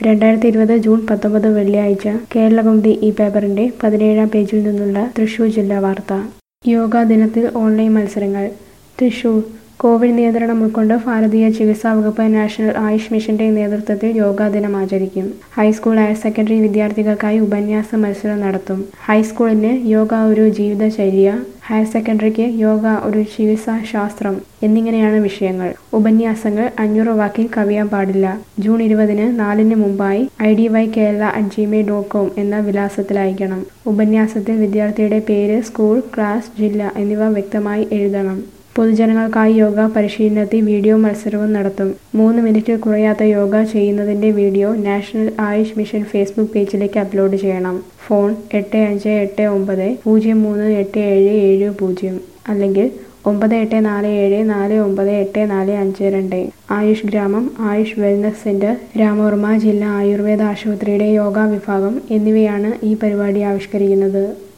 2020 June 19 വെള്ളിയാഴ്ച കേരളകൗമുദി ഈ പേപ്പറിന്റെ 17-ാം പേജിൽ നിന്നുള്ള തൃശൂർ ജില്ലാ വാർത്ത. യോഗാ ദിനത്തിൽ ഓൺലൈൻ മത്സരങ്ങൾ. തൃശൂർ കോവിഡ് നിയന്ത്രണം ഉൾക്കൊണ്ട് ഭാരതീയ ചികിത്സാ വകുപ്പ് നാഷണൽ ആയുഷ് മിഷന്റെ നേതൃത്വത്തിൽ യോഗാ ദിനം ആചരിക്കും. ഹൈസ്കൂൾ ഹയർ സെക്കൻഡറി വിദ്യാർത്ഥികൾക്കായി ഉപന്യാസ മത്സരം നടത്തും. ഹൈസ്കൂളിന് യോഗ ഒരു ജീവിതചര്യ, ഹയർ സെക്കൻഡറിക്ക് യോഗ ഒരു ചികിത്സാ ശാസ്ത്രം എന്നിങ്ങനെയാണ് വിഷയങ്ങൾ. ഉപന്യാസങ്ങൾ 500 വാക്കിൽ കവിയാൻ പാടില്ല. ജൂൺ 20-ന് 4-ന് മുമ്പായി idykerala@gmail.com എന്ന വിലാസത്തിൽ അയക്കണം. ഉപന്യാസത്തിൽ വിദ്യാർത്ഥിയുടെ പേര്, സ്കൂൾ, ക്ലാസ്, ജില്ല എന്നിവ വ്യക്തമായി എഴുതണം. പൊതുജനങ്ങൾക്കായി യോഗ പരിശീലനത്തിൽ വീഡിയോ മത്സരവും നടത്തും. 3 മിനിറ്റിൽ കുറയാത്ത യോഗ ചെയ്യുന്നതിന്റെ video national Ayush mission Facebook പേജിലേക്ക് അപ്ലോഡ് ചെയ്യണം. ഫോൺ 8581038770 അല്ലെങ്കിൽ 9847498452. ആയുഷ് ഗ്രാമം, ആയുഷ് വെൽനസ് സെന്റർ, രാമവർമ്മ ജില്ലാ ആയുർവേദ ആശുപത്രിയുടെ യോഗ വിഭാഗം എന്നിവയാണ് ഈ പരിപാടി ആവിഷ്കരിക്കുന്നത്.